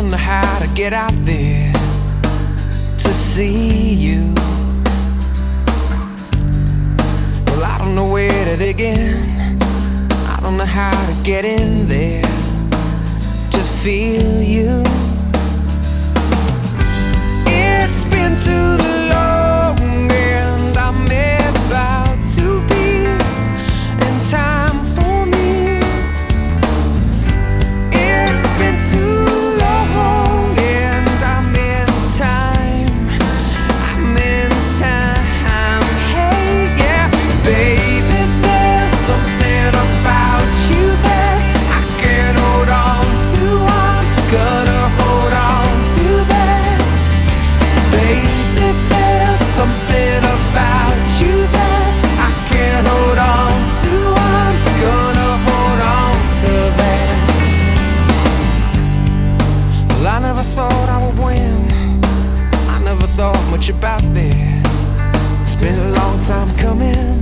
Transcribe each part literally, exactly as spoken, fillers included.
don't know how to get out there to see you. Well, I don't know where to begin. I don't know how to get in there to feel you. It's been too long and I'm about to be in time for me. It's been too long and I'm in time. I'm in time. Hey, yeah, baby, there's something about you that I can't hold on to. I'm gonna hold on to that. Baby, there's something about you that I can't hold on to. I'm gonna hold on to that. Well, I never thought I would win. I never thought much about that. It's been a long time coming.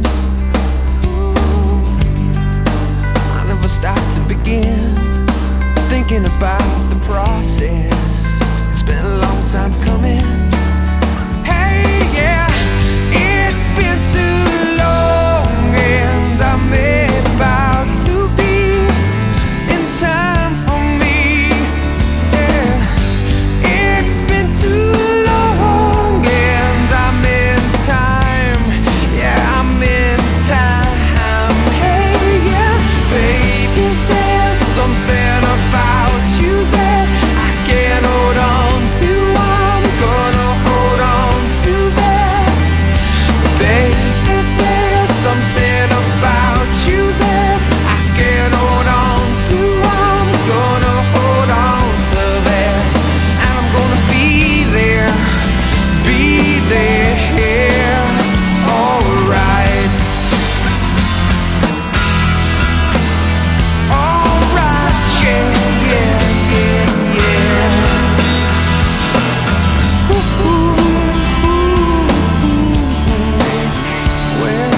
I never stopped to begin thinking about the process. It's been a long time coming. Yeah, it's been too long and I'm about to be in time for me. Yeah, it's been too long and I'm in time. Yeah, I'm in time. Hey, yeah, baby, there's something about you that I can't hold on to. I'm gonna hold on to that. Baby, there's something about you that I can't hold on to. I'm gonna hold on to that. And I'm gonna be there, be there, yeah, alright. Alright, yeah, yeah, yeah, yeah. Ooh, ooh, well,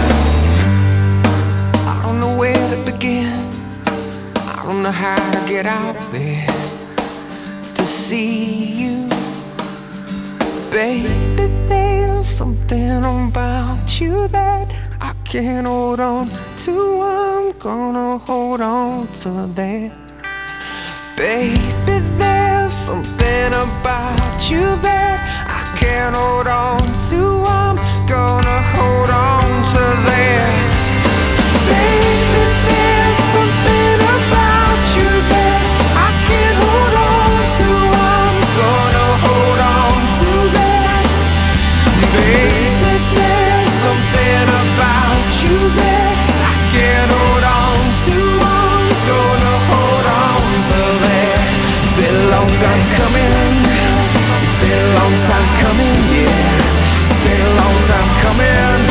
I don't know where to begin. I don't know how to get out there to see you. Baby, there's something about you that I can't hold on to. I'm gonna hold on to that. Baby, there's something about you that I can't hold on to. I'm gonna hold on to that. Baby, there's something about you that I can't hold on to. I'm gonna hold on to that. Baby, there's something about you that I can't hold on to. I'm gonna hold on to that. It's been a long time coming. It's been a long time coming, yeah. It's been a long time coming.